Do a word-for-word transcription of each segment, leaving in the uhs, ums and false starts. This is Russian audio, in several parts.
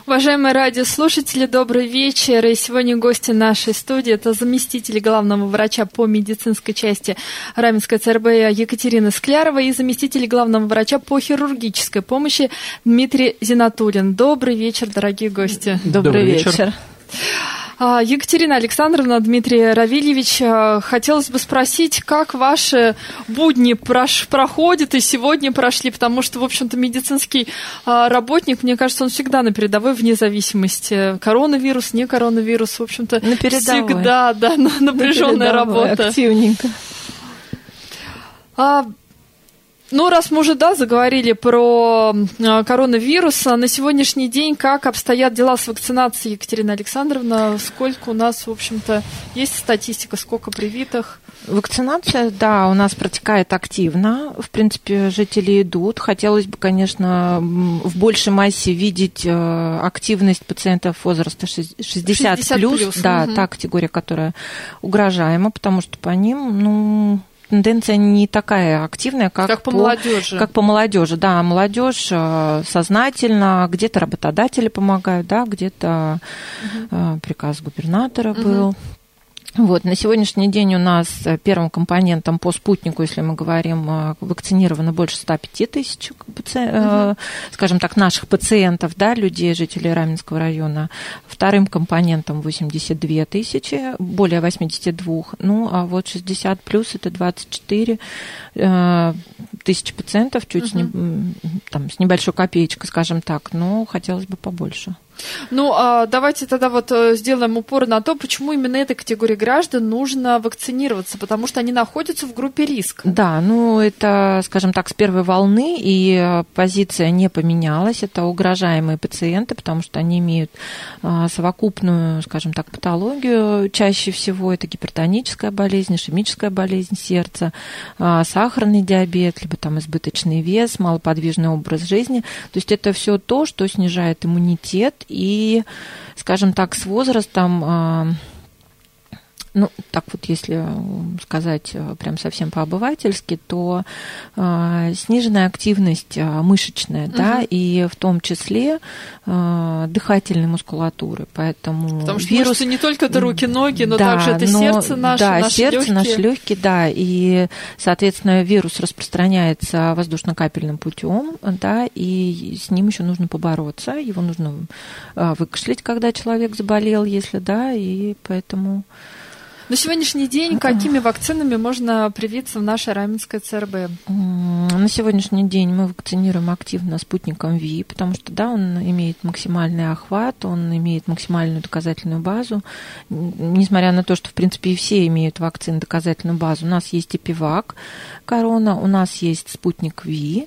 Уважаемые радиослушатели, добрый вечер. И сегодня гости нашей студии – это заместитель главного врача по медицинской части Раменской ЦРБ Екатерина Склярова и заместитель главного врача по хирургической помощи Дмитрий Зинатуллин. Добрый вечер, дорогие гости. Добрый, добрый вечер. вечер. Екатерина Александровна, Дмитрий Равильевич, хотелось бы спросить, как ваши будни прош- проходят и сегодня прошли, потому что, в общем-то, медицинский работник, мне кажется, он всегда на передовой, вне зависимости. Коронавирус, не коронавирус, в общем-то, на всегда да, напряженная на работа. Активненько. А, Ну, раз мы уже, да, заговорили про коронавирус, на сегодняшний день как обстоят дела с вакцинацией, Екатерина Александровна? Сколько у нас, в общем-то, есть статистика, сколько привитых? Вакцинация, да, у нас протекает активно. В принципе, жители идут. Хотелось бы, конечно, в большей массе видеть активность пациентов возраста шестьдесят плюс. Да, угу. Та категория, которая угрожаема, потому что по ним, ну... тенденция не такая активная, как, как по, по молодежи. Как по молодежи, да, молодежь сознательно, где-то работодатели помогают, да, где-то угу. приказ губернатора угу. был. Вот, на сегодняшний день у нас первым компонентом по спутнику, если мы говорим, вакцинировано больше ста пяти тысяч, угу. скажем так, наших пациентов, да, людей, жителей Раменского района. Вторым компонентом восемьдесят две тысячи, более восемьдесят два. Ну, а вот шестьдесят плюс это двадцать четыре тысячи пациентов, чуть угу. с, не, там, с небольшой копеечкой, скажем так, но хотелось бы побольше. Ну, давайте тогда вот сделаем упор на то, почему именно этой категории граждан нужно вакцинироваться, потому что они находятся в группе риска. Да, ну это, скажем так, с первой волны, и позиция не поменялась. Это угрожаемые пациенты, потому что они имеют совокупную, скажем так, патологию. Чаще всего это гипертоническая болезнь, ишемическая болезнь сердца, сахарный диабет, либо там избыточный вес, малоподвижный образ жизни. То есть это все то, что снижает иммунитет. И, скажем так, с возрастом, ну, так вот, если сказать прям совсем по-обывательски, то сниженная активность мышечная, угу. да, и в том числе дыхательной мускулатуры, поэтому Потому что вирус... мышцы не только это руки, ноги, но да, также это но, сердце наше, да, наши сердце, легкие. наши легкие, да, и, соответственно, вирус распространяется воздушно-капельным путем, да, и с ним еще нужно побороться, его нужно выкашлять, когда человек заболел, если, да, и поэтому... На сегодняшний день какими вакцинами можно привиться в нашей Раменской ЦРБ? На сегодняшний день мы вакцинируем активно спутником ВИ, потому что, да, он имеет максимальный охват, он имеет максимальную доказательную базу. Несмотря на то, что, в принципе, и все имеют вакцины доказательную базу. У нас есть Эпивак корона, у нас есть спутник ВИ,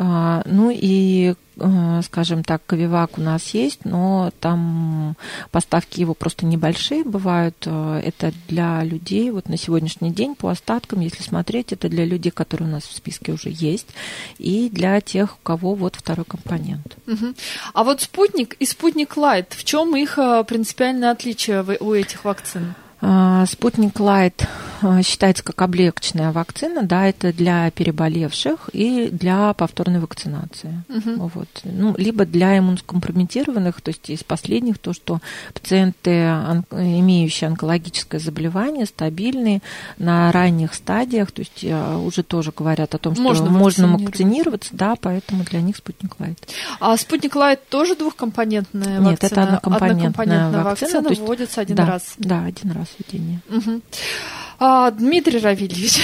ну и, скажем так, Ковивак у нас есть, но там поставки его просто небольшие бывают. Это для людей, вот на сегодняшний день по остаткам, если смотреть, это для людей, которые у нас в списке уже есть, и для тех, у кого вот второй компонент. Угу. А вот спутник и спутник Лайт, в чем их принципиальное отличие у этих вакцин? Спутник Лайт считается как облегченная вакцина, да, это для переболевших и для повторной вакцинации. Uh-huh. Вот. Ну, либо для иммунокомпрометированных, то есть из последних, то, что пациенты, имеющие онкологическое заболевание, стабильные, на ранних стадиях, то есть уже тоже говорят о том, что можно, можно вакцинироваться, да, поэтому для них спутник Лайт. А спутник Лайт тоже двухкомпонентная вакцина? Нет, это однокомпонентная, однокомпонентная вакцина. вакцина, есть, вводится один да, раз? Да, один раз введение. Угу. А, Дмитрий Равильевич,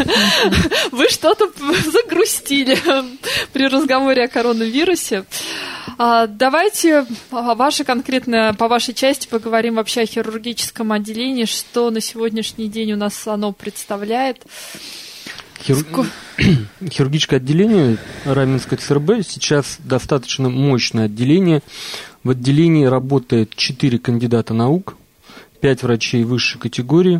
вы что-то загрустили при разговоре о коронавирусе. А, давайте ваше конкретно, по вашей части поговорим вообще о хирургическом отделении, что на сегодняшний день у нас оно представляет. Хиру... Хирургическое отделение Раменской ЦРБ сейчас достаточно мощное отделение. В отделении работает четыре кандидата наук, пять врачей высшей категории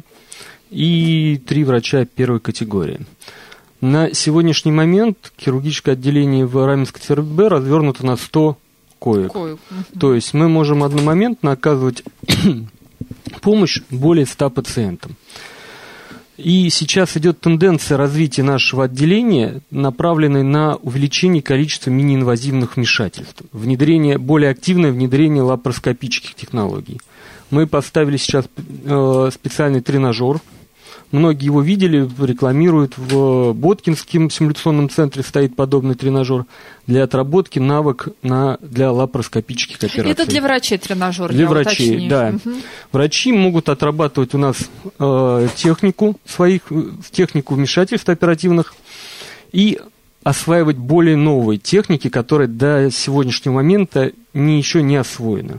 и три врача первой категории. На сегодняшний момент хирургическое отделение в Раменской ЦРБ развернуто на сто коек. коек. То есть мы можем одномоментно оказывать помощь более ста пациентам. И сейчас идет тенденция развития нашего отделения, направленной на увеличение количества мини-инвазивных вмешательств, внедрение, более активное внедрение лапароскопических технологий. Мы поставили сейчас э, специальный тренажер. Многие его видели, рекламируют. В Боткинском симуляционном центре стоит подобный тренажер для отработки навык на, для лапароскопических операций. Это для врачей тренажер? Для врачей, уточню. Да. Угу. Врачи могут отрабатывать у нас э, технику своих, технику вмешательств оперативных и осваивать более новые техники, которые до сегодняшнего момента не, еще не освоены.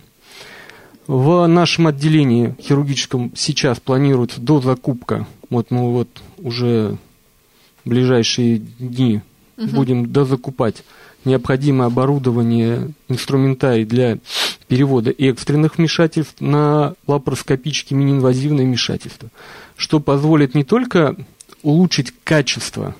В нашем отделении хирургическом сейчас планируется дозакупка. Вот мы вот уже в ближайшие дни угу. будем дозакупать необходимое оборудование, инструментарий для перевода экстренных вмешательств на лапароскопические мини-инвазивные вмешательства, что позволит не только улучшить качество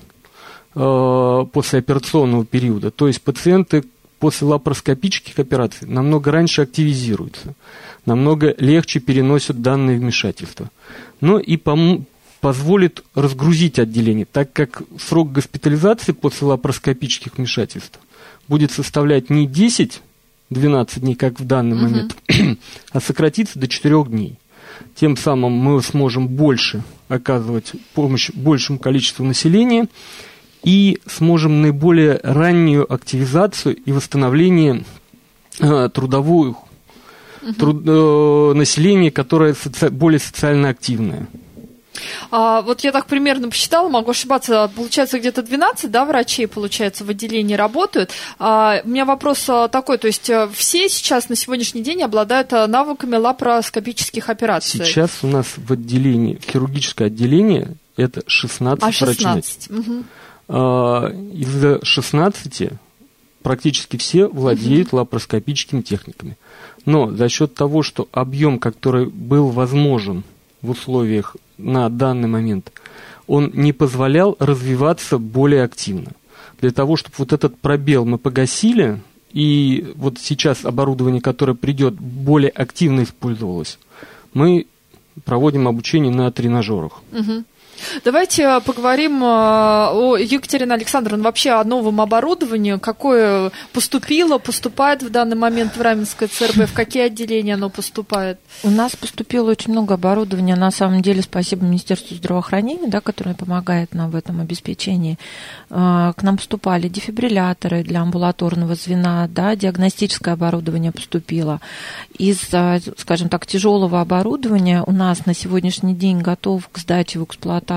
э, послеоперационного периода, то есть пациенты после лапароскопических операций намного раньше активизируются, намного легче переносят данные вмешательства, но и пом- позволит разгрузить отделение, так как срок госпитализации после лапароскопических вмешательств будет составлять не десять-двенадцать дней, как в данный угу. момент, а сократиться до четырех дней. Тем самым мы сможем больше оказывать помощь большему количеству населения и сможем наиболее раннюю активизацию и восстановление э, трудового угу. труд, э, населения, которое соци, более социально активное. А, вот я так примерно посчитала, могу ошибаться, получается где-то двенадцать, да, врачей, получается, в отделении работают. А, у меня вопрос такой, то есть все сейчас на сегодняшний день обладают навыками лапароскопических операций? Сейчас у нас в отделении, в хирургическое отделение, это шестнадцать, а, шестнадцать. врачей. Угу. А, из шестнадцати практически все владеют угу. лапароскопическими техниками. Но за счет того, что объем, который был возможен в условиях на данный момент, он не позволял развиваться более активно. Для того, чтобы вот этот пробел мы погасили, и вот сейчас оборудование, которое придет, более активно использовалось, мы проводим обучение на тренажерах. Угу. Давайте поговорим о Екатерине Александровне, вообще о новом оборудовании, какое поступило, поступает в данный момент в Раменское ЦРБ, в какие отделения оно поступает? У нас поступило очень много оборудования, на самом деле спасибо Министерству здравоохранения, да, которое помогает нам в этом обеспечении. К нам поступали дефибрилляторы для амбулаторного звена, да, диагностическое оборудование поступило. Из, скажем так, тяжелого оборудования у нас на сегодняшний день готов к сдаче в эксплуатацию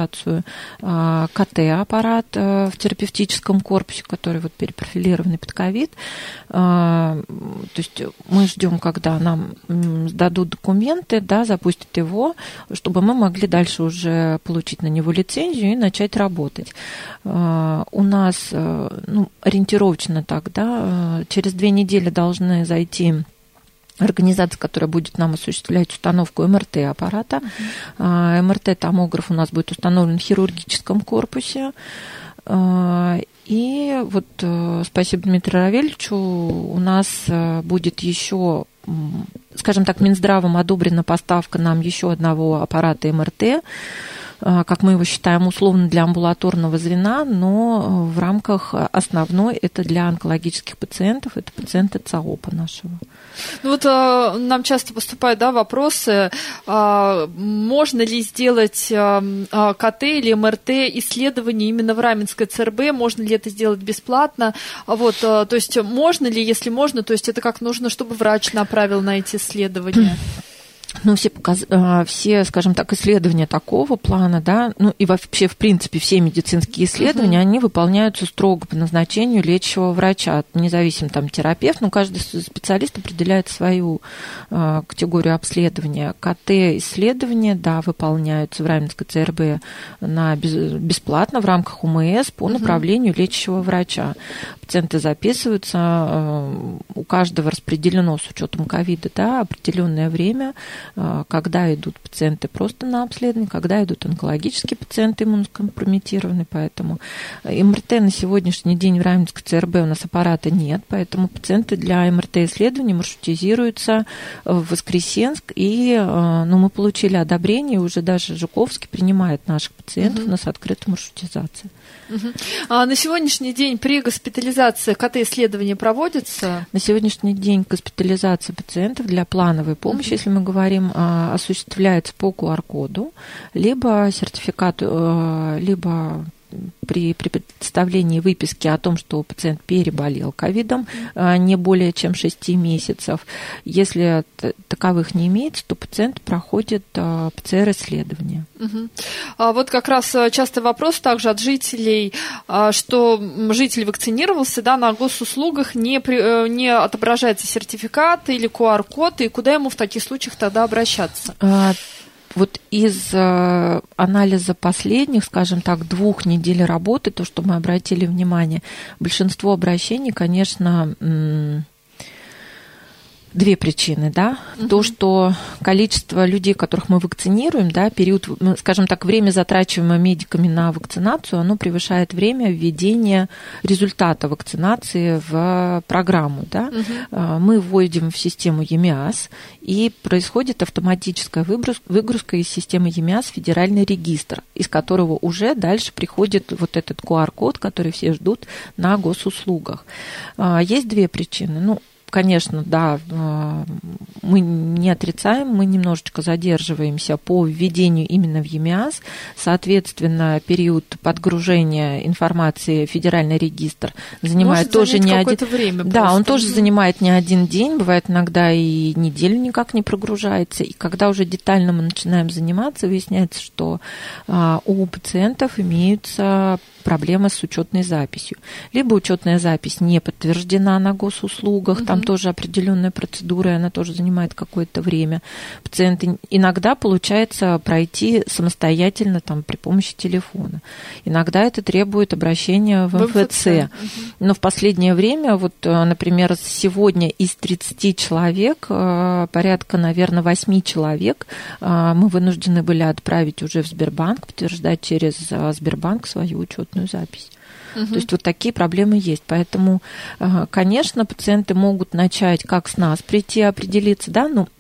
КТ-аппарат в терапевтическом корпусе, который вот перепрофилированный под ковид. То есть мы ждем, когда нам сдадут документы, да, запустят его, чтобы мы могли дальше уже получить на него лицензию и начать работать. У нас, ну, ориентировочно так, да, через две недели должны зайти организация, которая будет нам осуществлять установку эм эр тэ-аппарата. Uh-huh. эм эр тэ-томограф у нас будет установлен в хирургическом корпусе. И вот спасибо Дмитрию Равельевичу, у нас будет еще, скажем так, Минздравом одобрена поставка нам еще одного аппарата эм эр тэ, как мы его считаем, условно для амбулаторного звена, но в рамках основной это для онкологических пациентов, это пациенты ЦАОПа нашего. Ну вот а, нам часто поступают, да, вопросы, а, можно ли сделать а, КТ или эм эр тэ исследование именно в Раменской ЦРБ, можно ли это сделать бесплатно, вот, а, то есть можно ли, если можно, то есть это как нужно, чтобы врач направил на эти исследования? Ну, все, показ... все, скажем так, исследования такого плана, да, ну и вообще, в принципе, все медицинские исследования, uh-huh. они выполняются строго по назначению лечащего врача, независимо там терапевт, но каждый специалист определяет свою э, категорию обследования. КТ-исследования, да, выполняются в Раменской ЦРБ на без... бесплатно в рамках УМС по uh-huh. направлению лечащего врача. пациенты записываются, у каждого распределено с учетом ковида, да, определенное время, когда идут пациенты просто на обследование, когда идут онкологические пациенты иммунокомпрометированные, поэтому эм эр тэ на сегодняшний день в Раменском цэ эр бэ у нас аппарата нет, поэтому пациенты для эм эр тэ-исследований маршрутизируются в Воскресенск, и ну, мы получили одобрение, уже даже Жуковский принимает наших пациентов, угу. у нас открытая маршрутизация. Угу. А на сегодняшний день при госпитализации ка тэ-исследования проводятся? На сегодняшний день госпитализация пациентов для плановой помощи, угу. если мы говорим, осуществляется по ку ар-коду, либо сертификату, либо при, при представлении выписки о том, что пациент переболел ковидом не более чем шести месяцев. Если таковых не имеется, то пациент проходит пэ цэ эр-исследование. Угу. А вот как раз частый вопрос также от жителей, что житель вакцинировался, да, на госуслугах не, при, не отображается сертификат или ку ар-код, и куда ему в таких случаях тогда обращаться? Вот из э, анализа последних, скажем так, двух недель работы, то, что мы обратили внимание, большинство обращений, конечно, м- две причины, да, угу. то, что количество людей, которых мы вакцинируем, да, период, скажем так, время, затрачиваемое медиками на вакцинацию, оно превышает время введения результата вакцинации в программу, да. Угу. Мы вводим в систему е эм и а эс, и происходит автоматическая выгрузка из системы е эм и а эс в федеральный регистр, из которого уже дальше приходит вот этот ку ар-код, который все ждут на госуслугах. Есть две причины. Ну, конечно, да, мы не отрицаем, мы немножечко задерживаемся по введению именно в е эм и а эс. Соответственно, период подгружения информации в федеральный регистр занимает Может тоже не один... время. Да, просто. Он тоже занимает не один день, бывает иногда и неделю никак не прогружается. И когда уже детально мы начинаем заниматься, выясняется, что а, у пациентов имеются проблемы с учетной записью. Либо учетная запись не подтверждена на госуслугах, угу. там тоже определенная процедура, и она тоже занимает какое-то время. Пациенты иногда получается пройти самостоятельно там, при помощи телефона. Иногда это требует обращения в эм эф цэ. Угу. Но в последнее время, вот, например, сегодня из тридцати человек, порядка, наверное, восьми человек мы вынуждены были отправить уже в Сбербанк, подтверждать через Сбербанк свою учетную запись. Угу. То есть вот такие проблемы есть. Поэтому, конечно, пациенты могут начать как с нас прийти определиться, да, ну,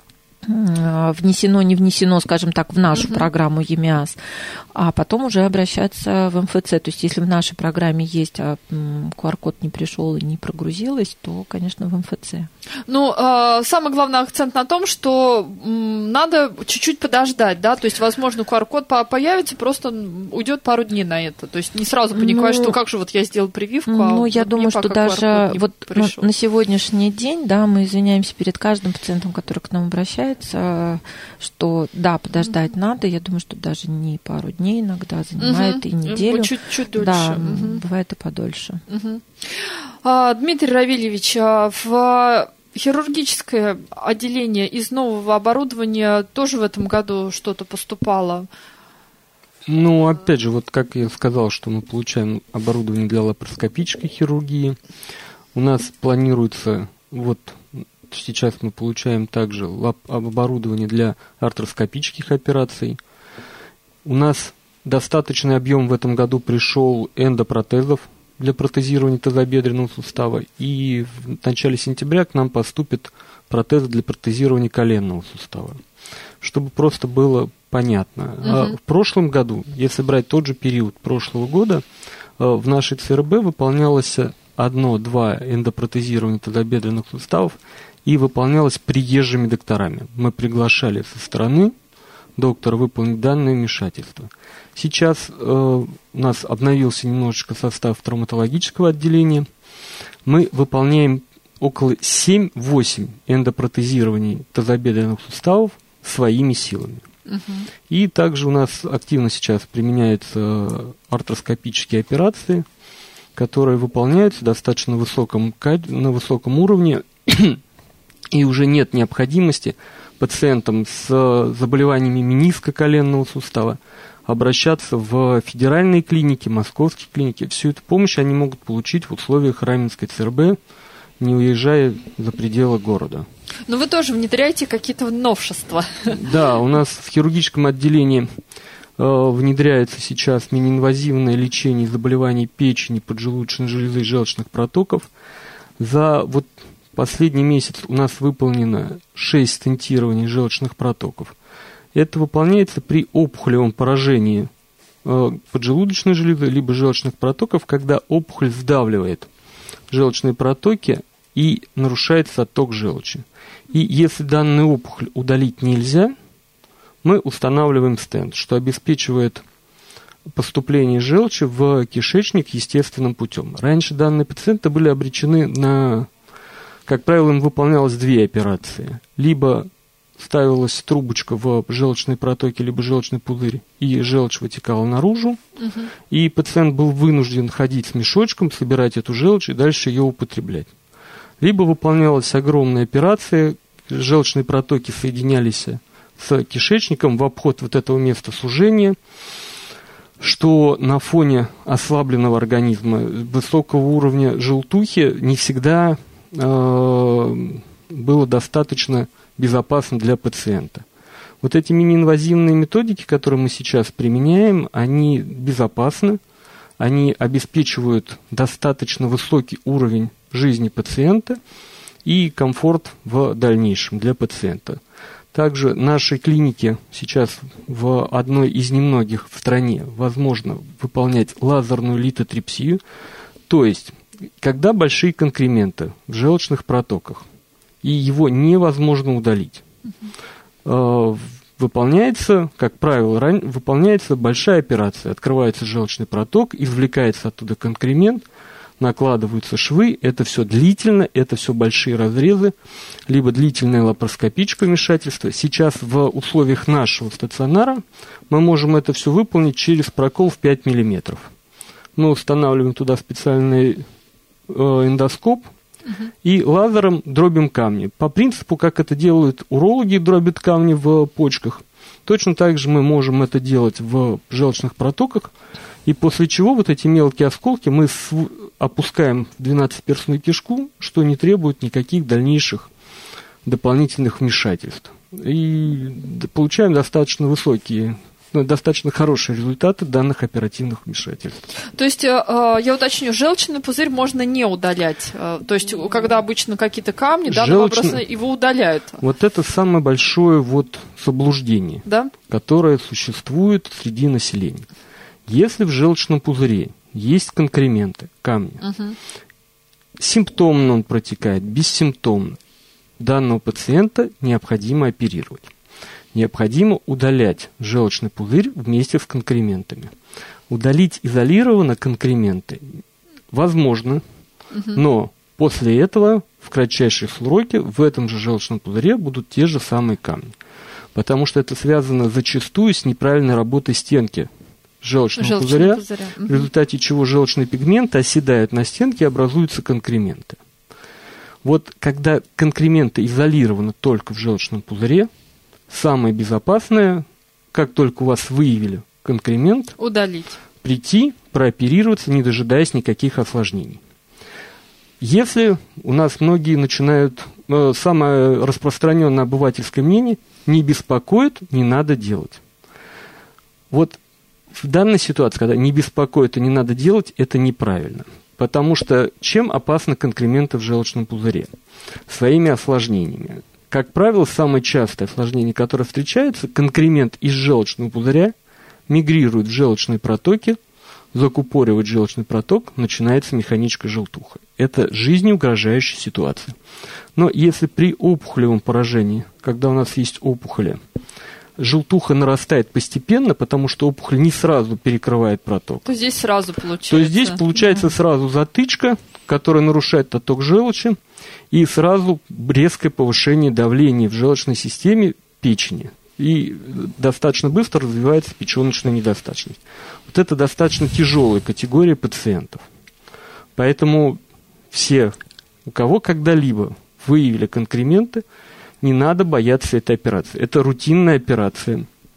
внесено, не внесено, скажем так, в нашу uh-huh. программу е эм и а эс, а потом уже обращаться в эм эф цэ. То есть если в нашей программе есть, а ку ар-код не пришел и не прогрузилось, то, конечно, в эм эф цэ. Ну, самый главный акцент на том, что надо чуть-чуть подождать, да, то есть, возможно, ку ар-код появится, просто уйдет пару дней на это. То есть не сразу паниковать, ну, что как же вот я сделал прививку, ну, а Ну, я вот думаю, что даже вот на, на сегодняшний день, да, мы извиняемся перед каждым пациентом, который к нам обращается, что да, подождать mm-hmm. надо. Я думаю, что даже не пару дней иногда занимает mm-hmm. и неделю. Чуть-чуть дольше. Да, mm-hmm. бывает и подольше. Mm-hmm. А, Дмитрий Равильевич, в хирургическое отделение из нового оборудования тоже в этом году что-то поступало? Ну, опять же, вот как я сказал, что мы получаем оборудование для лапароскопической хирургии. У нас планируется вот... Сейчас мы получаем также оборудование для артроскопических операций. У нас достаточный объем в этом году пришел эндопротезов для протезирования тазобедренного сустава. И в начале сентября к нам поступят протезы для протезирования коленного сустава. Чтобы просто было понятно. Угу. А в прошлом году, если брать тот же период прошлого года, в нашей цэ эр бэ выполнялось одно-два эндопротезирования тазобедренных суставов, и выполнялось приезжими докторами. Мы приглашали со стороны доктора выполнить данное вмешательство. Сейчас э, у нас обновился немножечко состав травматологического отделения. Мы выполняем около семь-восемь эндопротезирований тазобедренных суставов своими силами. Uh-huh. И также у нас активно сейчас применяются артроскопические операции, которые выполняются достаточно высоком, на высоком уровне. И уже нет необходимости пациентам с заболеваниями мениска коленного сустава обращаться в федеральные клиники, московские клиники. Всю эту помощь они могут получить в условиях Раменской ЦРБ, не уезжая за пределы города. Но вы тоже внедряете какие-то новшества. Да, у нас в хирургическом отделении э, внедряется сейчас миниинвазивное лечение заболеваний печени, поджелудочной железы и желчных протоков. За вот последний месяц у нас выполнено шесть стентирований желчных протоков. Это выполняется при опухолевом поражении э, поджелудочной железы либо желчных протоков, когда опухоль сдавливает желчные протоки и нарушается отток желчи. И если данную опухоль удалить нельзя, мы устанавливаем стенд, что обеспечивает поступление желчи в кишечник естественным путем. Раньше данные пациенты были обречены на, как правило, им выполнялось две операции. Либо ставилась трубочка в желчные протоки, либо желчный пузырь, и желчь вытекала наружу, угу. и пациент был вынужден ходить с мешочком, собирать эту желчь и дальше ее употреблять. Либо выполнялась огромная операция, желчные протоки соединялись с кишечником в обход вот этого места сужения, что на фоне ослабленного организма, высокого уровня желтухи не всегда э, было достаточно безопасно для пациента. Вот эти миниинвазивные методики, которые мы сейчас применяем, они безопасны, они обеспечивают достаточно высокий уровень жизни пациента и комфорт в дальнейшем для пациента. Также нашей клинике сейчас в одной из немногих в стране возможно выполнять лазерную литотрипсию, то есть когда большие конкременты в желчных протоках, и его невозможно удалить. Uh-huh. Выполняется, как правило, ран... выполняется большая операция. Открывается желчный проток, извлекается оттуда конкремент, накладываются швы. Это все длительно, это все большие разрезы, либо длительное лапароскопическое вмешательство. Сейчас в условиях нашего стационара мы можем это все выполнить через прокол в пять миллиметров. Мы устанавливаем туда специальный э, эндоскоп, и лазером дробим камни. По принципу, как это делают урологи, дробят камни в почках, точно так же мы можем это делать в желчных протоках, и после чего вот эти мелкие осколки мы опускаем в двенадцатиперстную кишку, что не требует никаких дальнейших дополнительных вмешательств. И получаем достаточно высокие, достаточно хорошие результаты данных оперативных вмешательств. То есть, я уточню, желчный пузырь можно не удалять? То есть, когда обычно какие-то камни, да, Желчный... его удаляют? Вот это самое большое вот заблуждение, да? которое существует среди населения. Если в желчном пузыре есть конкременты, камни, угу. симптомно он протекает, бессимптомно, данного пациента необходимо оперировать. Необходимо удалять желчный пузырь вместе с конкрементами. Удалить изолированно конкременты возможно, угу. но после этого в кратчайшие сроки в этом же желчном пузыре будут те же самые камни. Потому что это связано зачастую с неправильной работой стенки желчного Желчный пузыря, пузыря. Угу. в результате чего желчные пигменты оседают на стенке и образуются конкременты. Вот когда конкременты изолированы только в желчном пузыре, самое безопасное, как только у вас выявили конкремент, удалить. Прийти, прооперироваться, не дожидаясь никаких осложнений. Если у нас многие начинают, э, самое распространенное обывательское мнение, не беспокоит, не надо делать. Вот в данной ситуации, когда не беспокоит и не надо делать, это неправильно. Потому что чем опасны конкременты в желчном пузыре? Своими осложнениями. Как правило, самое частое осложнение, которое встречается, конкремент из желчного пузыря мигрирует в желчные протоки, закупоривает желчный проток, начинается механическая желтуха. Это жизнеугрожающая ситуация. Но если при опухолевом поражении, когда у нас есть опухоли, желтуха нарастает постепенно, потому что опухоль не сразу перекрывает проток, то здесь сразу получается. То здесь получается да. сразу затычка, которая нарушает отток желчи, и сразу резкое повышение давления в желчной системе печени. И достаточно быстро развивается печеночная недостаточность. Вот это достаточно тяжелая категория пациентов. Поэтому все, у кого когда-либо выявили конкременты, не надо бояться этой операции. Это рутинная операция.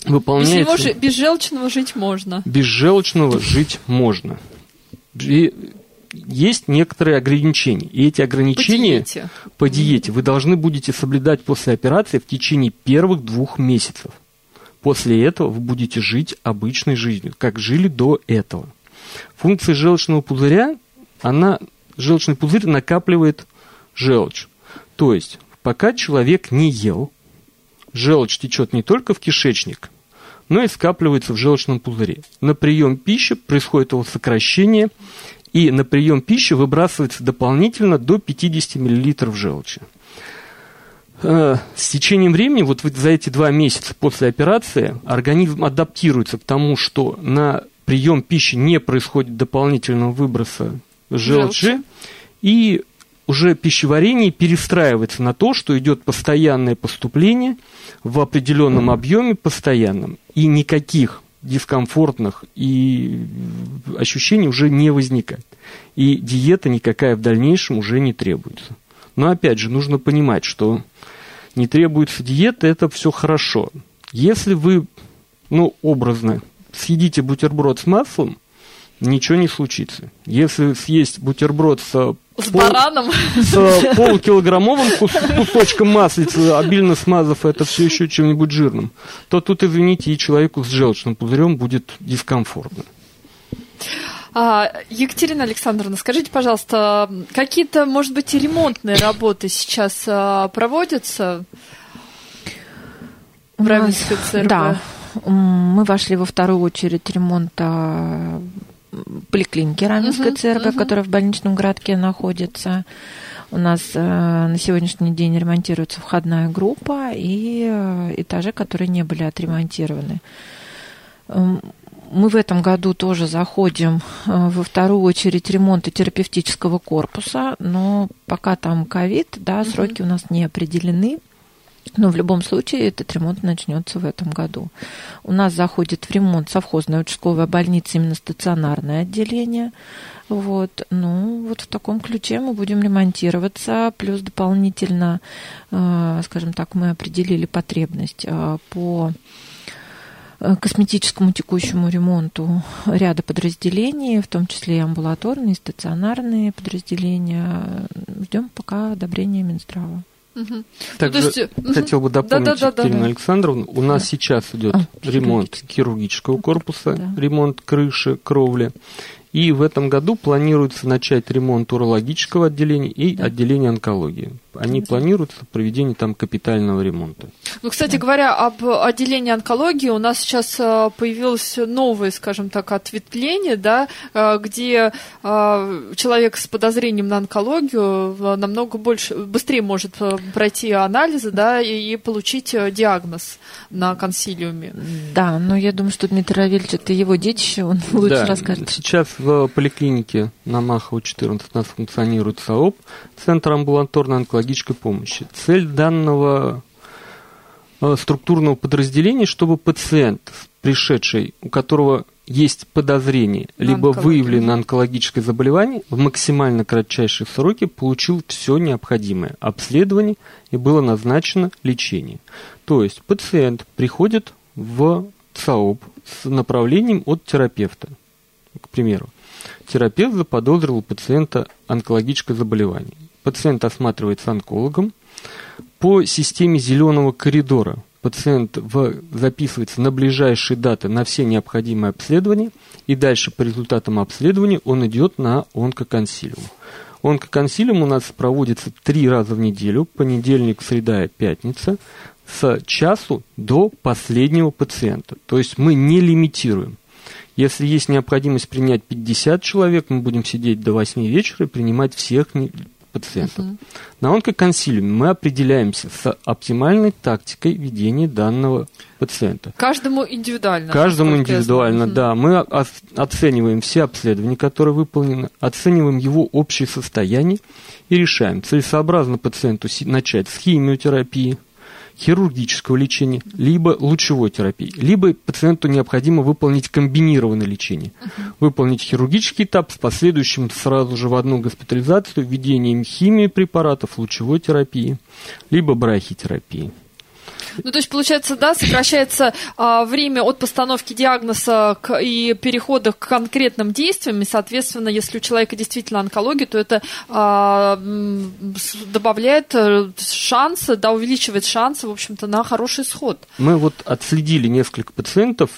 выполняется... Без него без желчного жить можно. Без желчного жить можно. И есть некоторые ограничения. И эти ограничения по диете. по диете вы должны будете соблюдать после операции в течение первых двух месяцев. После этого вы будете жить обычной жизнью, как жили до этого. Функция желчного пузыря, она, желчный пузырь накапливает желчь. То есть, пока человек не ел, желчь течет не только в кишечник, но и скапливается в желчном пузыре. На прием пищи происходит его сокращение, и на прием пищи выбрасывается дополнительно до пятьдесят миллилитров желчи. С течением времени, вот за эти два месяца после операции, организм адаптируется к тому, что на прием пищи не происходит дополнительного выброса желчи, Желчь. и уже пищеварение перестраивается на то, что идет постоянное поступление в определенном объеме постоянном, и никаких дискомфортных и ощущений уже не возникает. И диета никакая в дальнейшем уже не требуется. Но опять же, нужно понимать, что не требуется диета, это все хорошо. Если вы, ну, образно, съедите бутерброд с маслом, ничего не случится. Если съесть бутерброд с, с пол, бараном, с полукилограммовым кус, кусочком маслица, обильно смазав это все еще чем-нибудь жирным, то тут, извините, и человеку с желчным пузырем будет дискомфортно. Екатерина Александровна, скажите, пожалуйста, какие-то, может быть, и ремонтные работы сейчас проводятся в Раменской ЦРБ? Да, мы вошли во вторую очередь ремонта поликлиники Раменской uh-huh, ЦРБ, uh-huh. которая в больничном городке находится. У нас на сегодняшний день ремонтируется входная группа и этажи, которые не были отремонтированы. Мы в этом году тоже заходим во вторую очередь ремонта терапевтического корпуса, но пока там ковид, да, сроки uh-huh. у нас не определены, но в любом случае этот ремонт начнется в этом году. У нас заходит в ремонт совхозная участковая больница, именно стационарное отделение. Вот. Ну, вот в таком ключе мы будем ремонтироваться, плюс дополнительно, скажем так, мы определили потребность по косметическому текущему ремонту ряда подразделений, в том числе и амбулаторные, и стационарные подразделения. Ждем пока одобрения Минздрава. Угу. Также ну, есть... хотел бы дополнить, да, да, Екатерина да, да. Александровна, у нас да. сейчас идет а, ремонт хирургического корпуса, да. ремонт крыши, кровли. И в этом году планируется начать ремонт урологического отделения и да. отделения онкологии. Они да. планируются проведение там капитального ремонта. Ну, кстати да. говоря, об отделении онкологии у нас сейчас появилось новое, скажем так, ответвление, да, где человек с подозрением на онкологию намного больше, быстрее может пройти анализы, да, и получить диагноз на консилиуме. Да, но я думаю, что Дмитрий Равильевич, это его детище, он лучше да. расскажет. Сейчас в поликлинике на Махова четырнадцать у нас функционирует САОП, Центр амбулаторной онкологической помощи. Цель данного структурного подразделения, чтобы пациент, пришедший, у которого есть подозрение, на либо выявлено онкологическое заболевание, в максимально кратчайшие сроки получил все необходимое обследование и было назначено лечение. То есть пациент приходит в САОП с направлением от терапевта. К примеру, терапевт заподозрил у пациента онкологическое заболевание. Пациент осматривается онкологом. По системе зеленого коридора пациент в, записывается на ближайшие даты на все необходимые обследования, и дальше по результатам обследования он идет на онкоконсилиум. Онкоконсилиум у нас проводится три раза в неделю, понедельник, среда и пятница, с часу до последнего пациента. То есть мы не лимитируем. Если есть необходимость принять пятьдесят человек, мы будем сидеть до восьми вечера и принимать всех пациентов. Uh-huh. На онкоконсилиуме мы определяемся с оптимальной тактикой ведения данного пациента. Каждому индивидуально. Каждому индивидуально, да. Uh-huh. Мы о- оцениваем все обследования, которые выполнены, оцениваем его общее состояние и решаем, целесообразно пациенту начать с химиотерапии, хирургического лечения, либо лучевой терапии, либо пациенту необходимо выполнить комбинированное лечение. Uh-huh. Выполнить хирургический этап с последующим сразу же в одну госпитализацию, введением химии препаратов, лучевой терапии, либо брахитерапии. Ну, то есть, получается, да, сокращается а, время от постановки диагноза к, и перехода к конкретным действиям, и, соответственно, если у человека действительно онкология, то это а, добавляет шансы, да, увеличивает шансы, в общем-то, на хороший исход. Мы вот отследили несколько пациентов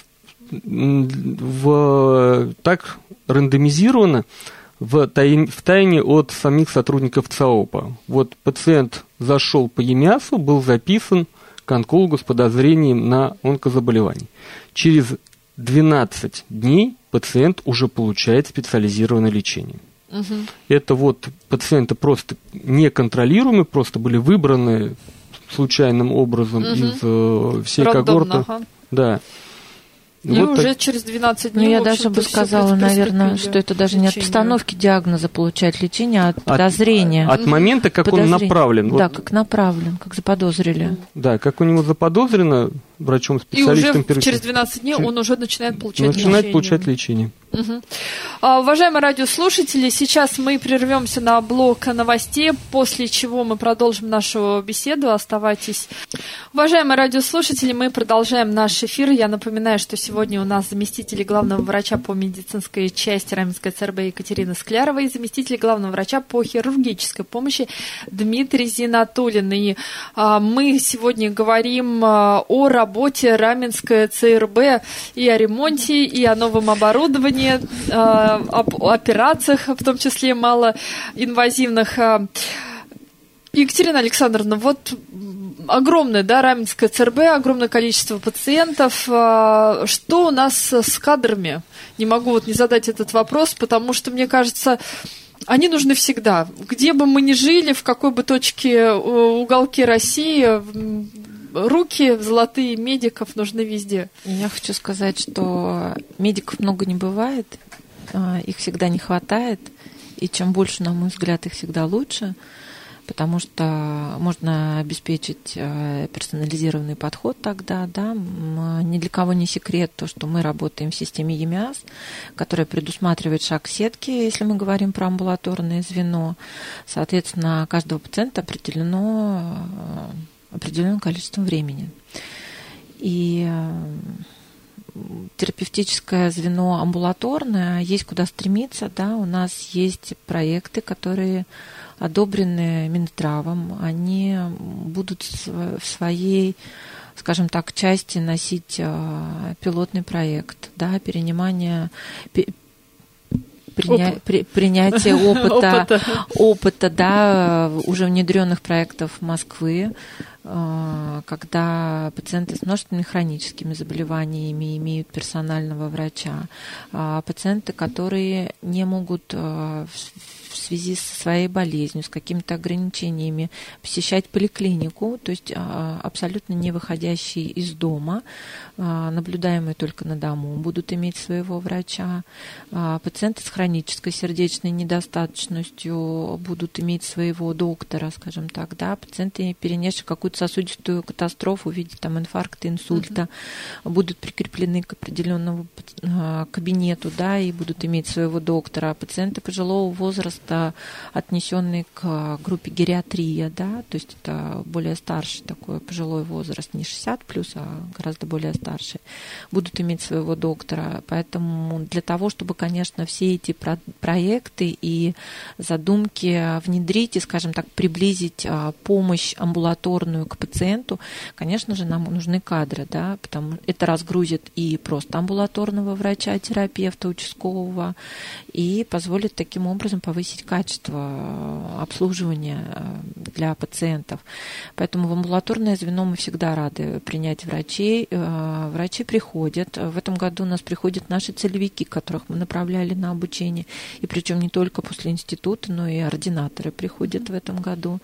в, так рандомизировано, в тайне, в тайне от самих сотрудников ЦАОПа. Вот пациент зашел по ЕМИАСу, был записан к онкологу с подозрением на онкозаболевание. Через двенадцать дней пациент уже получает специализированное лечение. Угу. Это вот пациенты просто неконтролируемые, просто были выбраны случайным образом угу. из э, всей Роддомно, когорты. Ага. Да. И вот уже так... через двенадцать дней, ну, я даже бы сказала, наверное, что это даже не от постановки диагноза получает лечение, а от подозрения. От, от момента, как он направлен. Да, вот. как направлен, как заподозрили. Да, как у него заподозрено врачом-специалистом. И уже через двенадцать дней он уже начинает получать начинает лечение. Начинает получать лечение. Угу. А, уважаемые радиослушатели, сейчас мы прервемся на блок новостей, после чего мы продолжим нашу беседу. Оставайтесь. Уважаемые радиослушатели, мы продолжаем наш эфир. Я напоминаю, что сегодня у нас заместитель главного врача по медицинской части Раменской ЦРБ Екатерина Склярова и заместитель главного врача по хирургической помощи Дмитрий Зинатуллин. И а, мы сегодня говорим а, о работе Раменской ЦРБ и о ремонте, и о новом оборудовании, об операциях, в том числе малоинвазивных. Екатерина Александровна, вот огромная, да, Раменская ЦРБ, огромное количество пациентов. Что у нас с кадрами? Не могу вот не задать этот вопрос, потому что, мне кажется, они нужны всегда. Где бы мы ни жили, в какой бы точке, уголке России, руки золотые медиков нужны везде. Я хочу сказать, что медиков много не бывает, их всегда не хватает, и чем больше, на мой взгляд, их всегда лучше, потому что можно обеспечить персонализированный подход тогда, да. Ни для кого не секрет то, что мы работаем в системе ЕМИАС, которая предусматривает шаг сетки, если мы говорим про амбулаторное звено. Соответственно, каждого пациента определено определенным количеством времени. И терапевтическое звено амбулаторное, есть куда стремиться, да, у нас есть проекты, которые одобрены Минздравом, они будут в своей, скажем так, части носить пилотный проект, да, перенимание, Приня... Оп. При... принятие опыта, опыта. опыта, да, уже внедренных проектов Москвы, когда пациенты с множественными хроническими заболеваниями имеют персонального врача, пациенты, которые не могут в связи со своей болезнью, с какими-то ограничениями посещать поликлинику, то есть абсолютно не выходящие из дома, наблюдаемые только на дому, будут иметь своего врача. Пациенты с хронической сердечной недостаточностью будут иметь своего доктора, скажем так, да, пациенты, перенесшие какую-то сосудистую катастрофу в виде там инфаркта, инсульта, uh-huh. будут прикреплены к определенному кабинету, да, и будут иметь своего доктора. Пациенты пожилого возраста, отнесенные к группе гериатрия, да, то есть это более старший такой пожилой возраст, не шестьдесят плюс, а гораздо более старший, будут иметь своего доктора. Поэтому для того, чтобы, конечно, все эти про- проекты и задумки внедрить и, скажем так, приблизить помощь амбулаторную к пациенту, конечно же, нам нужны кадры, да, потому что это разгрузит и просто амбулаторного врача, терапевта, участкового, и позволит таким образом повысить качество обслуживания для пациентов. Поэтому в амбулаторное звено мы всегда рады принять врачей. Врачи приходят. В этом году у нас приходят наши целевики, которых мы направляли на обучение, и причем не только после института, но и ординаторы приходят в этом году.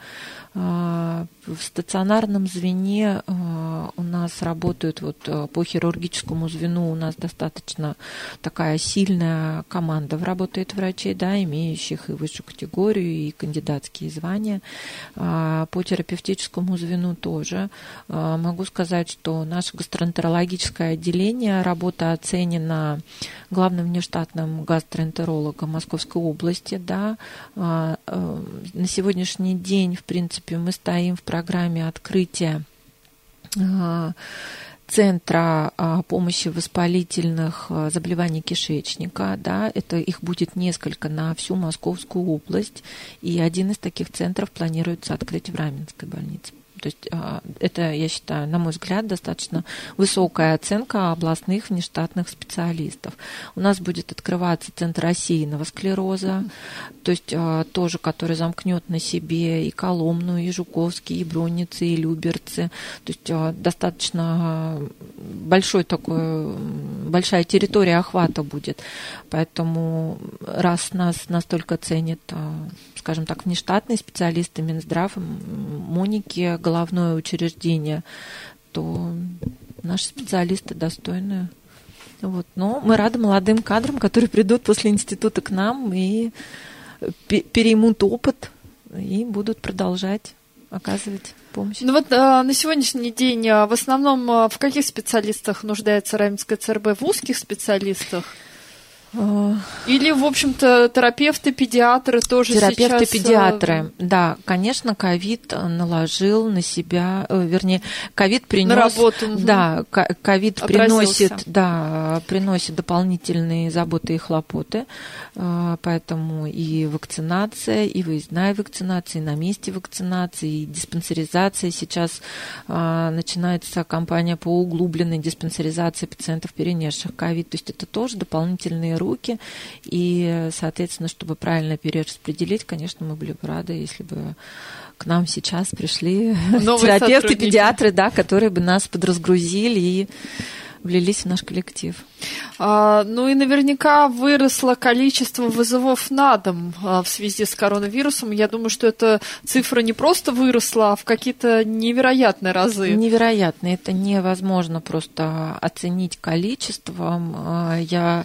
В стационарном звене у нас работают, вот по хирургическому звену у нас достаточно такая сильная команда работает врачей, да, имеющих и высшую категорию, и кандидатские звания. По терапевтическому звену тоже могу сказать, что наше гастроэнтерологическое отделение, работа оценена главным внештатным гастроэнтерологом Московской области, да. На сегодняшний день, в принципе, мы стоим в программе открытия центра помощи воспалительных заболеваний кишечника, да, это их будет несколько на всю Московскую область, и один из таких центров планируется открыть в Раменской больнице. То есть это, я считаю, на мой взгляд, достаточно высокая оценка областных внештатных специалистов. У нас будет открываться центр рассеянного склероза, то есть тоже, который замкнет на себе и Коломну, и Жуковский, и Бронницы, и Люберцы. То есть достаточно большой такой, большая территория охвата будет. Поэтому раз нас настолько ценят, скажем так, внештатные специалисты Минздрав, Моники, головное учреждение, то наши специалисты достойны. Вот. Но мы рады молодым кадрам, которые придут после института к нам и переймут опыт и будут продолжать оказывать помощь. Ну вот а, на сегодняшний день а, в основном а, в каких специалистах нуждается Раменское ЦРБ? В узких специалистах? Или, в общем-то, терапевты, педиатры тоже терапевты, сейчас... Терапевты, педиатры, да, конечно, ковид наложил на себя, вернее, ковид принес... На работу. Да, ковид приносит, да, приносит дополнительные заботы и хлопоты, поэтому и вакцинация, и выездная вакцинация, и на месте вакцинации, и диспансеризация. Сейчас начинается кампания по углубленной диспансеризации пациентов, перенесших ковид, то есть это тоже дополнительные руки, и, соответственно, чтобы правильно перераспределить, конечно, мы были бы рады, если бы к нам сейчас пришли новые терапевты, педиатры, да, которые бы нас подразгрузили и влились в наш коллектив. А, ну и наверняка выросло количество вызовов на дом а, в связи с коронавирусом. Я думаю, что эта цифра не просто выросла, а в какие-то невероятные разы. Невероятно. Это невозможно просто оценить количеством. Я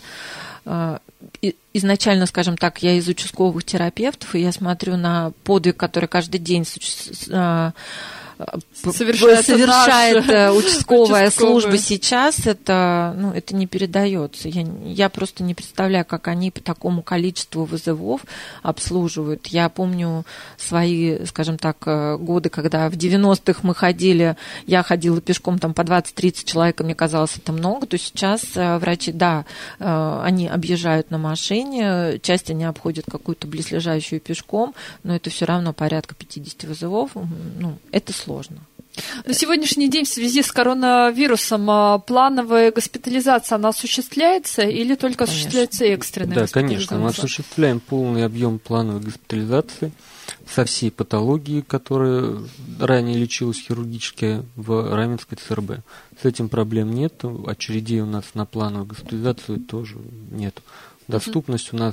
изначально, скажем так, я из участковых терапевтов, и я смотрю на подвиг, который каждый день совершает, совершает участковая служба сейчас, это, ну, это не передается. Я, я просто не представляю, как они по такому количеству вызовов обслуживают. Я помню свои, скажем так, годы, когда в девяностых мы ходили, я ходила пешком там по двадцать-тридцать человек, и мне казалось, это много, то сейчас врачи, да, они объезжают на машине, часть они обходят какую-то близлежащую пешком, но это все равно порядка пятьдесят вызовов, ну, это сложно. Сложно. На сегодняшний день в связи с коронавирусом плановая госпитализация, она осуществляется или только конечно. осуществляется экстренная да, госпитализация? Да, конечно. Мы осуществляем полный объем плановой госпитализации со всей патологией, которая ранее лечилась хирургически в Раменской ЦРБ. С этим проблем нет. Очередей у нас на плановую госпитализацию тоже нет. Доступность mm-hmm. у нас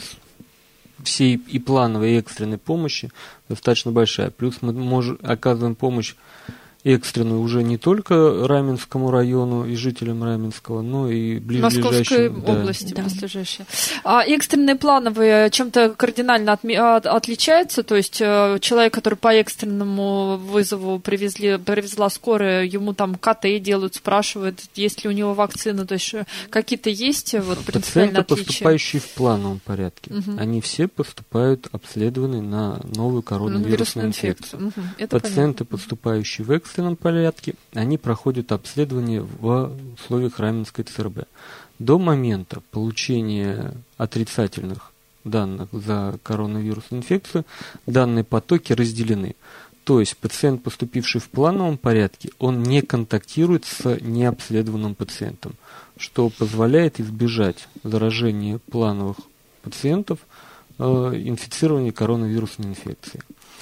всей и плановой, и экстренной помощи достаточно большая. Плюс мы можем, оказываем помощь экстренную уже не только Раменскому району и жителям Раменского, но и ближайшим... Московской да. области да. близлежащие. А экстренные плановые чем-то кардинально отми- от, отличаются? То есть человек, который по экстренному вызову привезли, привезла скорая, ему там КТ делают, спрашивают, есть ли у него вакцина, то есть какие-то есть вот, принципиальные Пациенты, отличия? поступающие в плановом порядке, угу. они все поступают обследованы на новую коронавирусную инфекцию. Угу. Пациенты, понятно. поступающие в экстренном в экстренном порядке, они проходят обследование в условиях Раменской ЦРБ. До момента получения отрицательных данных за коронавирусную инфекцию данные потоки разделены. То есть пациент, поступивший в плановом порядке, он не контактирует с необследованным пациентом, что позволяет избежать заражения плановых пациентов э, инфицирования коронавирусной инфекцией.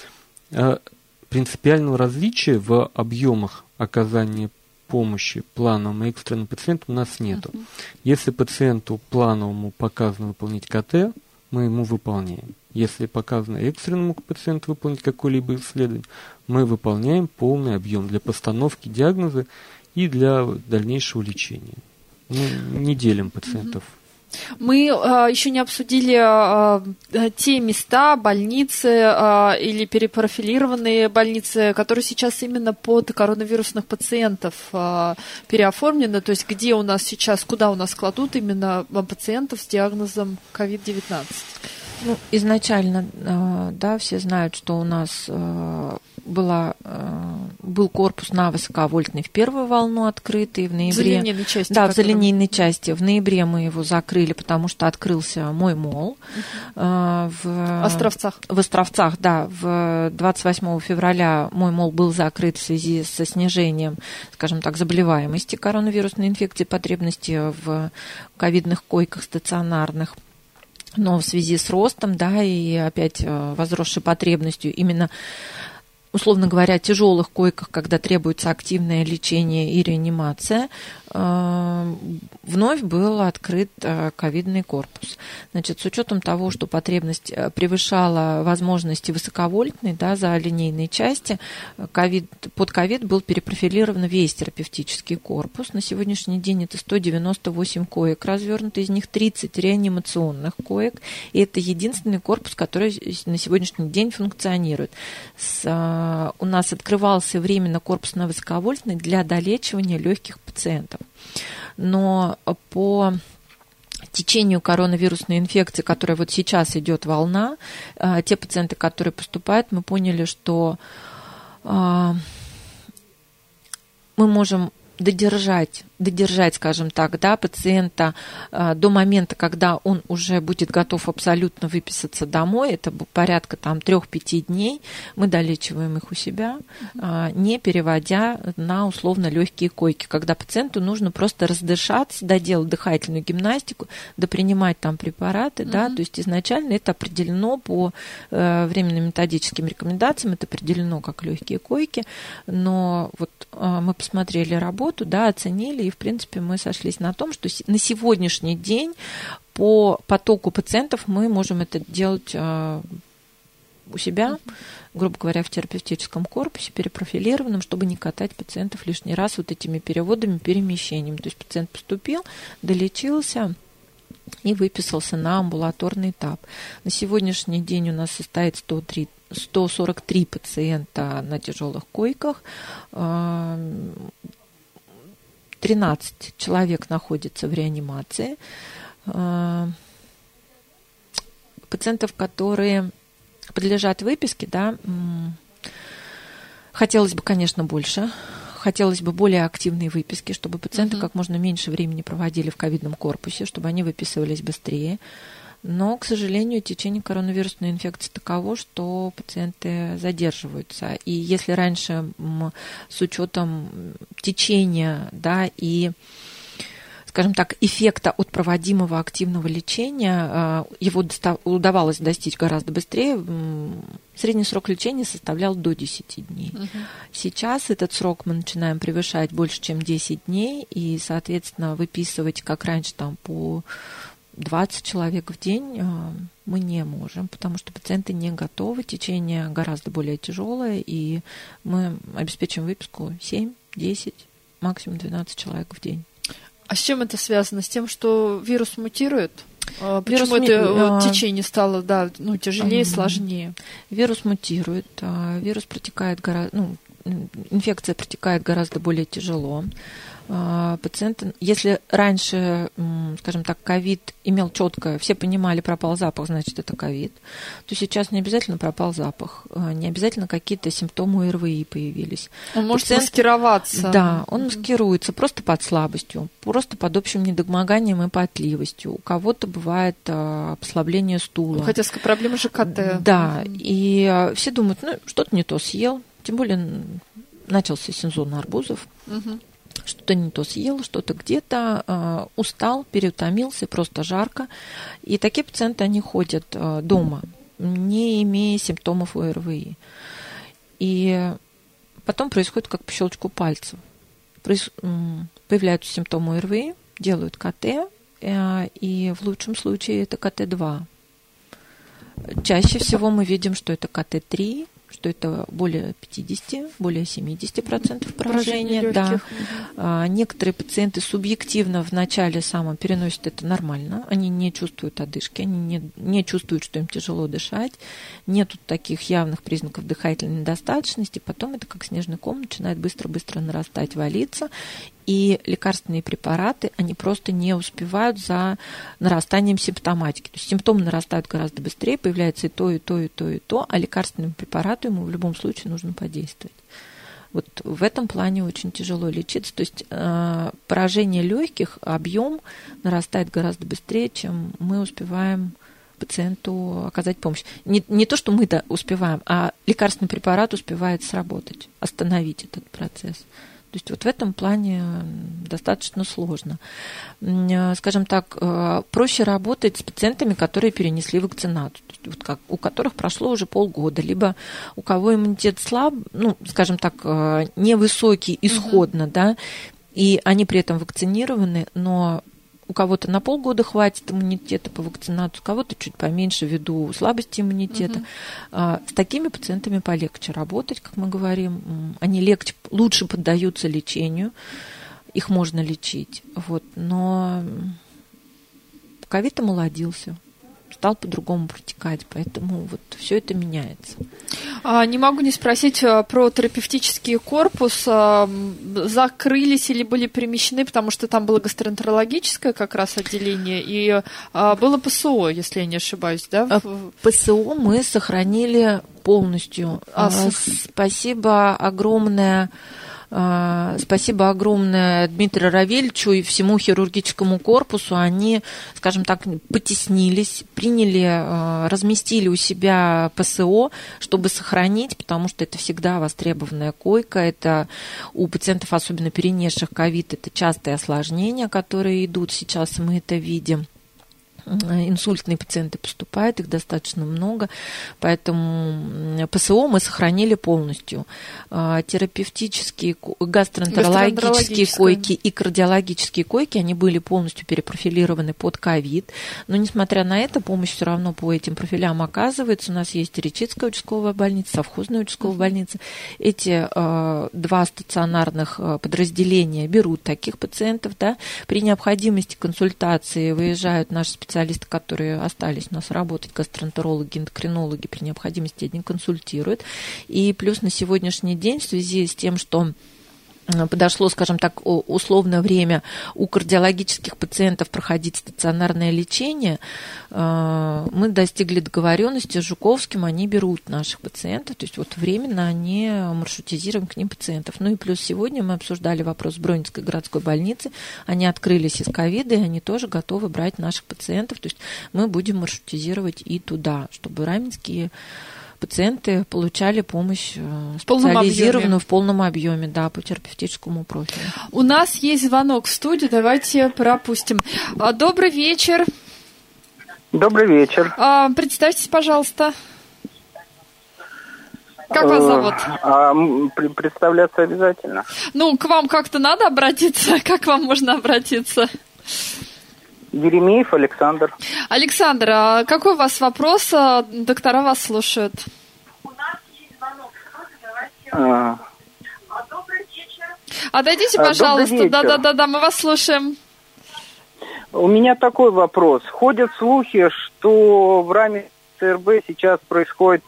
Принципиального различия в объемах оказания помощи плановому и экстренному пациенту у нас нет. Uh-huh. Если пациенту плановому показано выполнить КТ, мы ему выполняем. Если показано экстренному пациенту выполнить какое-либо исследование, мы выполняем полный объем для постановки диагноза и для дальнейшего лечения. Мы не делим пациентов. Uh-huh. Мы а, еще не обсудили а, те места, больницы а, или перепрофилированные больницы, которые сейчас именно под коронавирусных пациентов а, переоформлены, то есть где у нас сейчас, куда у нас кладут именно пациентов с диагнозом ковид девятнадцать. Ну, изначально, да, все знают, что у нас была, был корпус на высоковольтный в первую волну открытый в ноябре. В залинейной части. Да, в залинейной части. В ноябре мы его закрыли, потому что открылся мой мол. Uh-huh. В Островцах. В Островцах, да. В двадцать восьмого февраля мой мол был закрыт в связи со снижением, скажем так, заболеваемости коронавирусной инфекции, потребности в ковидных койках стационарных. Но в связи с ростом, да, и опять возросшей потребностью именно, условно говоря, тяжелых койках, когда требуется активное лечение и реанимация, вновь был открыт ковидный корпус. Значит, с учетом того, что потребность превышала возможности высоковольтной, да, за линейной части, COVID, под ковид был перепрофилирован весь терапевтический корпус. На сегодняшний день это сто девяносто восемь коек развернуто, из них тридцать реанимационных коек. И это единственный корпус, который на сегодняшний день функционирует. С, у нас открывался временно корпус на высоковольтной для долечивания легких пациентов. Но по течению коронавирусной инфекции, которая вот сейчас идет волна, те пациенты, которые поступают, мы поняли, что мы можем додержать, додержать, скажем так, да, пациента э, до момента, когда он уже будет готов абсолютно выписаться домой, это порядка там трех-пяти дней, мы долечиваем их у себя, э, не переводя на условно легкие койки, когда пациенту нужно просто раздышаться, доделать дыхательную гимнастику, допринимать там препараты, mm-hmm. да, то есть изначально это определено по э, временно-методическим рекомендациям, это определено как легкие койки, но вот э, мы посмотрели работу, да, оценили, и, в принципе, мы сошлись на том, что на сегодняшний день по потоку пациентов мы можем это делать э, у себя, грубо говоря, в терапевтическом корпусе, перепрофилированном, чтобы не катать пациентов лишний раз вот этими переводами, перемещениями. То есть пациент поступил, долечился и выписался на амбулаторный этап. На сегодняшний день у нас состоит сто три сто сорок три пациента на тяжелых койках, тринадцать человек находятся в реанимации. Пациентов, которые подлежат выписке, да, хотелось бы, конечно, больше. Хотелось бы более активной выписки, чтобы пациенты mm-hmm. как можно меньше времени проводили в ковидном корпусе, чтобы они выписывались быстрее. Но, к сожалению, течение коронавирусной инфекции таково, что пациенты задерживаются. И если раньше с учетом течения, да, и, скажем так, эффекта от проводимого активного лечения его удавалось достичь гораздо быстрее, средний срок лечения составлял до десяти дней. Uh-huh. Сейчас этот срок мы начинаем превышать больше, чем десять дней, и, соответственно, выписывать, как раньше, там, по двадцать человек в день мы не можем, потому что пациенты не готовы, течение гораздо более тяжелое, и мы обеспечим выписку семь, десять, максимум двенадцать человек в день. А с чем это связано? С тем, что вирус мутирует? Почему вирус это ми... течение стало, да, ну, тяжелее, сложнее? Вирус мутирует, вирус протекает гораздо, ну, инфекция протекает гораздо более тяжело. Пациенты, если раньше, скажем так, ковид имел четко, все понимали, пропал запах, значит, это ковид, то сейчас не обязательно пропал запах, не обязательно какие-то симптомы ОРВИ появились. Он может Пациент, маскироваться. Да, он маскируется просто под слабостью, просто под общим недомоганием и потливостью. У кого-то бывает послабление стула. Хотя проблема же ЖКТ. Да, и все думают, ну, что-то не то съел, тем более начался сезон арбузов. Угу. Что-то не то съел, что-то где-то, э, устал, переутомился, просто жарко. И такие пациенты, они ходят э, дома, не имея симптомов ОРВИ. И потом происходит как по щелчку пальцев. Проис... Появляются симптомы ОРВИ, делают КТ, э, и в лучшем случае это ка тэ два. Чаще всего мы видим, что это ка тэ три, что это более пятьдесят, более семьдесят процентов поражения. Да. А, некоторые пациенты субъективно в начале самом переносят это нормально. Они не чувствуют одышки, они не, не чувствуют, что им тяжело дышать. Нету таких явных признаков дыхательной недостаточности. Потом это как снежный ком начинает быстро-быстро нарастать, валиться. И лекарственные препараты, они просто не успевают за нарастанием симптоматики. То есть симптомы нарастают гораздо быстрее, появляется и то, и то, и то, и то, а лекарственному препарату ему в любом случае нужно подействовать. Вот в этом плане очень тяжело лечиться. То есть поражение легких, объем нарастает гораздо быстрее, чем мы успеваем пациенту оказать помощь. Не, не то, что мы-то успеваем, а лекарственный препарат успевает сработать, остановить этот процесс. То есть вот в этом плане достаточно сложно. Скажем так, проще работать с пациентами, которые перенесли вакцинацию, то есть вот как, у которых прошло уже полгода, либо у кого иммунитет слаб, ну, скажем так, невысокий исходно, угу. да, и они при этом вакцинированы, но у кого-то на полгода хватит иммунитета по вакцинации, у кого-то чуть поменьше ввиду слабости иммунитета. Угу. С такими пациентами полегче работать, как мы говорим. Они легче, лучше поддаются лечению, их можно лечить. Вот. Но ковид омолодился, стал по-другому протекать, поэтому вот все это меняется. Не могу не спросить про терапевтический корпус. Закрылись или были перемещены, потому что там было гастроэнтерологическое как раз отделение, и было ПСО, если я не ошибаюсь, да? ПСО мы сохранили полностью. А, Спасибо огромное. Спасибо огромное Дмитрию Равильевичу и всему хирургическому корпусу. Они, скажем так, потеснились, приняли, разместили у себя ПСО, чтобы сохранить, потому что это всегда востребованная койка. Это у пациентов, особенно перенесших ковид, это частые осложнения, которые идут. Сейчас мы это видим. Инсультные пациенты поступают, их достаточно много, поэтому ПСО мы сохранили полностью. Терапевтические, гастроэнтерологические койки и кардиологические койки, они были полностью перепрофилированы под ковид, но, несмотря на это, помощь все равно по этим профилям оказывается. У нас есть Речицкая участковая больница, совхозная участковая больница. Эти э, два стационарных подразделения берут таких пациентов, да. При необходимости консультации выезжают наши специалисты, специалисты, которые остались у нас работать, гастроэнтерологи, эндокринологи, при необходимости они консультируют. И плюс на сегодняшний день в связи с тем, что подошло, скажем так, условное время у кардиологических пациентов проходить стационарное лечение, мы достигли договоренности с Жуковским, они берут наших пациентов, то есть вот временно они маршрутизируем к ним пациентов. Ну и плюс сегодня мы обсуждали вопрос Бронницкой городской больницы, они открылись из ковида, и они тоже готовы брать наших пациентов, то есть мы будем маршрутизировать и туда, чтобы раменские пациенты получали помощь специализированную в полном объеме, да, по терапевтическому профилю. У нас есть звонок в студию, давайте пропустим. Добрый вечер. Добрый вечер. Представьтесь, пожалуйста. Как вас зовут? А, представляться обязательно. Ну, к вам как-то надо обратиться? Как вам можно обратиться? Еремеев Александр. Александр, а какой у вас вопрос? Доктора вас слушают. У нас есть звонок. А... Добрый вечер. Отойдите, пожалуйста. Да-да-да, мы вас слушаем. У меня такой вопрос. Ходят слухи, что в раме ЦРБ сейчас происходит...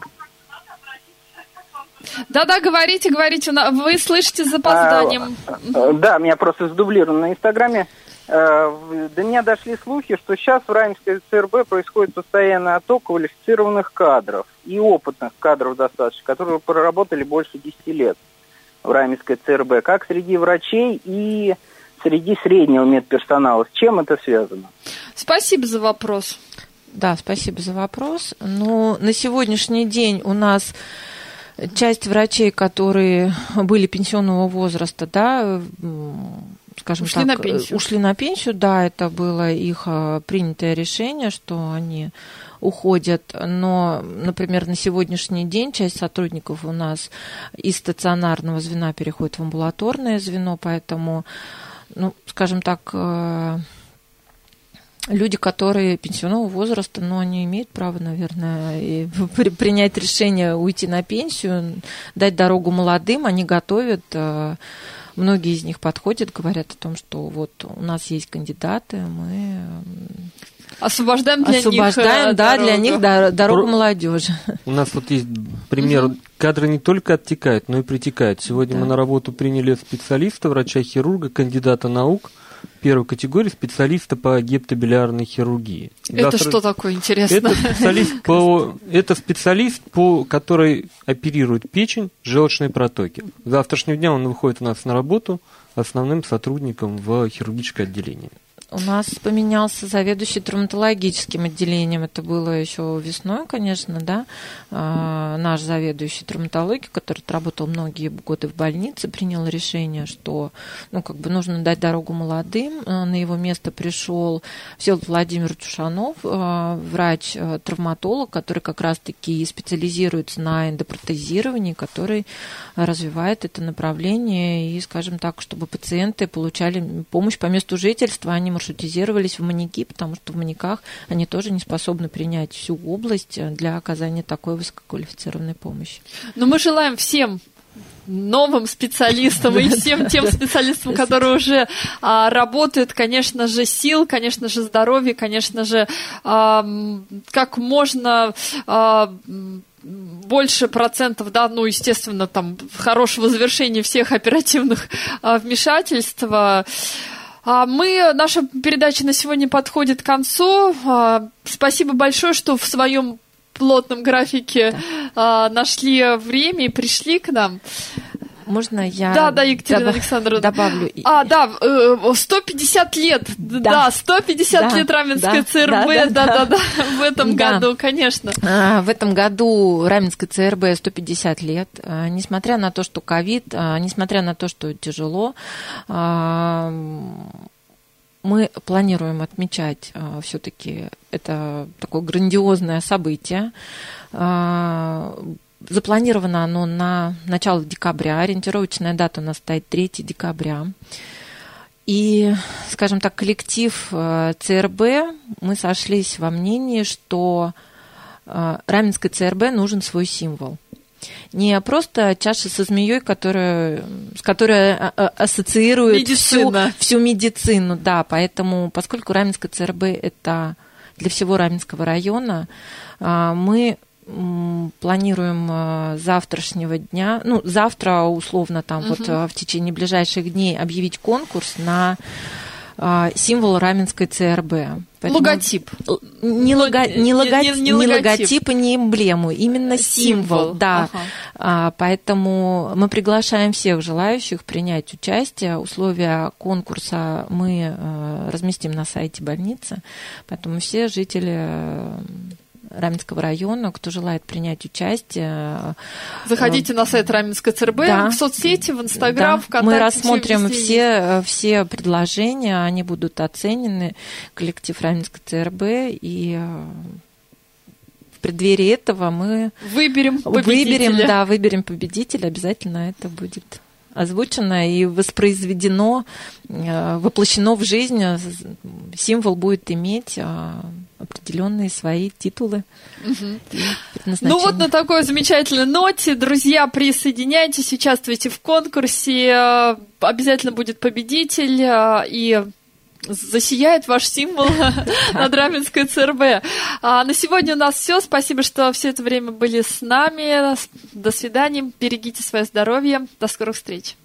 Да-да, говорите, говорите. Вы слышите с запозданием. А, да, меня просто задублировано на Инстаграме. До меня дошли слухи, что сейчас в Раменской ЦРБ происходит постоянный отток квалифицированных кадров и опытных кадров достаточно, которые проработали больше десяти лет в Раменской ЦРБ, как среди врачей и среди среднего медперсонала. С чем это связано? Спасибо за вопрос. Да, спасибо за вопрос. Но на сегодняшний день у нас часть врачей, которые были пенсионного возраста, да, скажем ушли так, на пенсию. ушли на пенсию, да, это было их принятое решение, что они уходят, но, например, на сегодняшний день часть сотрудников у нас из стационарного звена переходит в амбулаторное звено, поэтому, ну, скажем так, люди, которые пенсионного возраста, но они имеют право, наверное, и принять решение уйти на пенсию, дать дорогу молодым, они готовят. Многие из них подходят, говорят о том, что вот у нас есть кандидаты, мы освобождаем для освобождаем, них да, дорогу. для них дорогу Про... молодежи. У нас вот есть пример, угу. Кадры не только оттекают, но и притекают. Сегодня да. мы на работу приняли специалиста, врача-хирурга, кандидата наук, первой категории специалиста по гепатобилиарной хирургии. Это Завтра... что такое, интересно? Это специалист, по... Это специалист, по... который оперирует печень, желчные протоки. С завтрашнего дня он выходит у нас на работу основным сотрудником в хирургическое отделение. У нас поменялся заведующий травматологическим отделением. Это было еще весной, конечно, да. А, наш заведующий травматологией, который работал многие годы в больнице, принял решение, что, ну, как бы нужно дать дорогу молодым. На его место пришел Всеволод Владимирович Ушанов, врач-травматолог, который как раз-таки специализируется на эндопротезировании, который развивает это направление и, скажем так, чтобы пациенты получали помощь по месту жительства, они маршрутизировались в маньяки, потому что в маньяках они тоже не способны принять всю область для оказания такой высококвалифицированной помощи. Но мы желаем всем новым специалистам и всем тем специалистам, которые уже а, работают, конечно же, сил, конечно же, здоровья, конечно же, а, как можно а, больше процентов, да, ну, естественно, там, хорошего завершения всех оперативных а, вмешательств. Мы, наша передача на сегодня подходит к концу. Спасибо большое, что в своем плотном графике да. нашли время и пришли к нам. Можно я да, да, Екатерина добав... Александровна. добавлю? А, да, сто пятьдесят лет. Да, да сто пятьдесят да, лет Раменской да, ЦРБ. Да, да, да, да, да, в этом да. году, конечно. В этом году Раменской ЦРБ сто пятьдесят лет. Несмотря на то, что ковид, несмотря на то, что тяжело, мы планируем отмечать все-таки это такое грандиозное событие. Запланировано оно на начало декабря. Ориентировочная дата у нас стоит третьего декабря. И, скажем так, коллектив ЦРБ, мы сошлись во мнении, что Раменской ЦРБ нужен свой символ. Не просто чаша со змеей, которая, с которой ассоциирует всю, всю медицину. Да, поэтому, поскольку Раменская ЦРБ – это для всего Раменского района, мы планируем завтрашнего дня, ну, завтра условно там угу. вот в течение ближайших дней объявить конкурс на символ Раменской ЦРБ. Поэтому логотип. Не, лого, не, лого, не, не, не логотип. логотип и не эмблему, именно символ. символ да. Ага. Поэтому мы приглашаем всех желающих принять участие. Условия конкурса мы разместим на сайте больницы. Поэтому все жители Раменского района, кто желает принять участие. Заходите на сайт Раменской ЦРБ, да, в соцсети, в Инстаграм, да. ВКонтакте. Мы рассмотрим все, все предложения, они будут оценены, коллектив Раменской ЦРБ, и в преддверии этого мы выберем победителя. Выберем, да, выберем победителя, обязательно это будет озвучено и воспроизведено, воплощено в жизнь. Символ будет иметь определенные свои титулы. Угу. Ну вот на такой замечательной ноте, друзья, присоединяйтесь, участвуйте в конкурсе, обязательно будет победитель, и засияет ваш символ над Раменской ЦРБ. А на сегодня у нас все. Спасибо, что все это время были с нами. До свидания. Берегите свое здоровье. До скорых встреч.